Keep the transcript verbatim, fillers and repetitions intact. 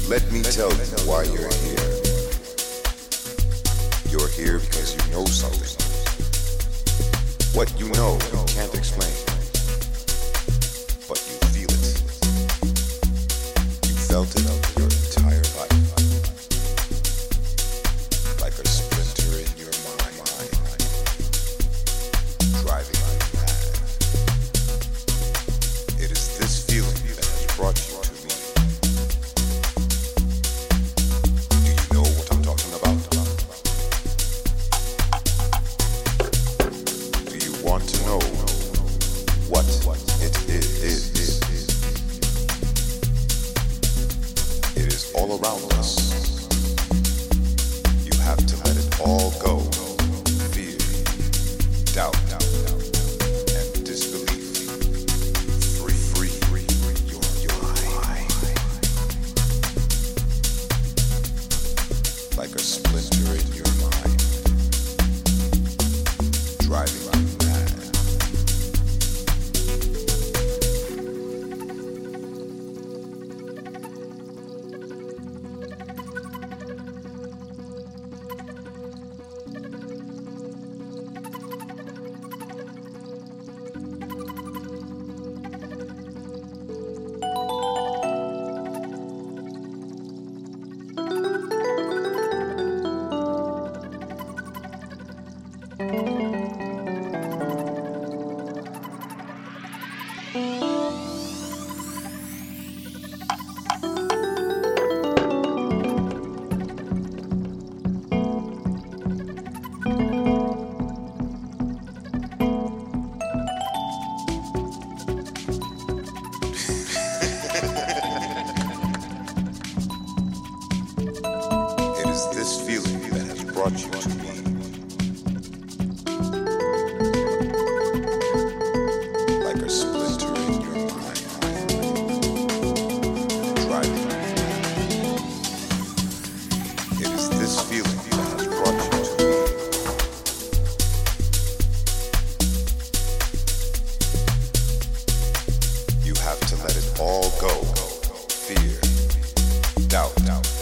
Let me tell you why you're here. You're here because you know something. What you know, you can't explain. But you feel it. You felt it your entire life. Like a splinter in your mind. Driving you mad. It is this feeling that has brought you to me. Do you know what I'm talking about? Do you want to know what it is? It is all around us. You have to let it all go. Fear, doubt, and disbelief. Free, free, free, your, your mind. Like a splinter in your mind. Driving you mad. It is this feeling that has brought you to me. Like a splinter in your mind. Driving you mad. It is this feeling that has brought you to me. You have to let it all go. Fear, doubt,